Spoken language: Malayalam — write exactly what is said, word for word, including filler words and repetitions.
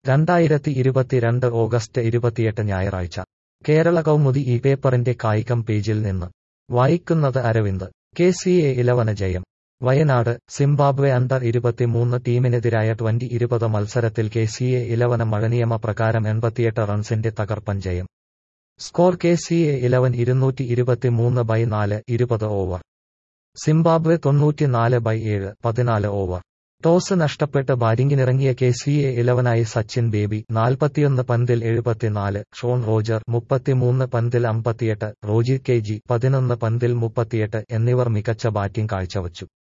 രണ്ടായിരത്തി ഇരുപത്തിരണ്ട് ഓഗസ്റ്റ് ഇരുപത്തിയെട്ട് ഞായറാഴ്ച കേരള കൗമുദി ഈ പേപ്പറിന്റെ കായികം പേജിൽ നിന്ന് വായിക്കുന്നത് അരവിന്ദ്. കെ സി എ ഇലവന് ജയം. വയനാട്. സിംബാബ്വെ അണ്ടർ ഇരുപത്തിമൂന്ന് ടീമിനെതിരായ ട്വന്റി ഇരുപത് മത്സരത്തിൽ കെ സി എ ഇലവന് മഴനിയമ പ്രകാരം എൺപത്തിയെട്ട് റൺസിന്റെ തകർപ്പൻ ജയം. Score K C A eleven ഇരുന്നൂറ്റി ഇരുപത്തിമൂന്ന് ബൈ നാല്, ഇരുപത് ഓവർ. സിംബാബ്വെ തൊണ്ണൂറ്റിനാല് ബൈ ഏഴ്, പതിനാല് ഓവർ. ടോസ് നഷ്ടപ്പെട്ട് ബാറ്റിംഗിനിറങ്ങിയ കെ സി എ ഇലവനായി സച്ചിൻ ബേബി നാൽപ്പത്തിയൊന്ന് പന്തിൽ എഴുപത്തിനാല്, ഷോൺ റോജർ മുപ്പത്തിമൂന്ന് പന്തിൽ അമ്പത്തിയെട്ട്, റോജി കെ ജി പതിനൊന്ന് പന്തിൽ മുപ്പത്തിയെട്ട് എന്നിവർ മികച്ച ബാറ്റിംഗ് കാഴ്ചവച്ചു.